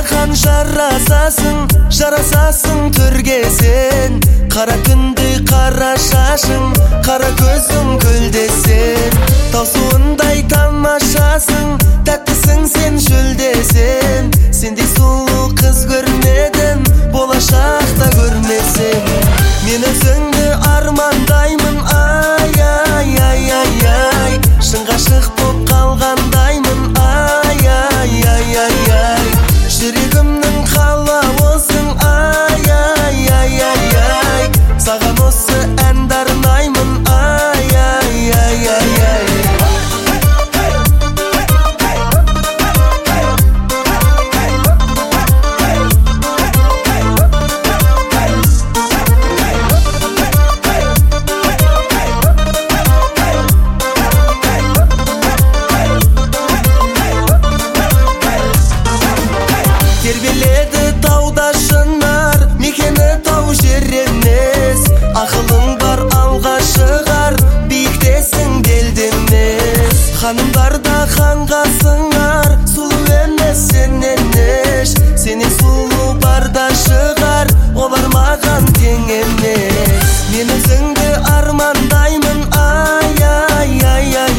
маған жарасасың түрге сен. Қара түндей қара шашың, қара көзің гүлдесен. Таусуындай тамашасың, тәттісің сен жүлдесен. Сендей сұлу қыз көрмедім, болашақта көрмесем. Мен өзіңді армандаймын, ай, ай, ай, ай, ай. Шын ғашық боп қалғандаймын, ай, ай, ай, ай, ай. Жүрегімнің қалауысың, ай, ай, ай, ай, ай. Саған осы әнді арнаймын, ай, ай, ай, ай, ай. Тербеледі тауда шынар, мекені тау жер емес. Ақылың бар алға шығар, биіктесің белді емес. Ханымдарда ханға сыңар, сұлу емес сенен еш. Сенен сұлу бар да шығар, олар маған тең емес. Мен өзіңді армандаймын, ай, ай, ай, ай.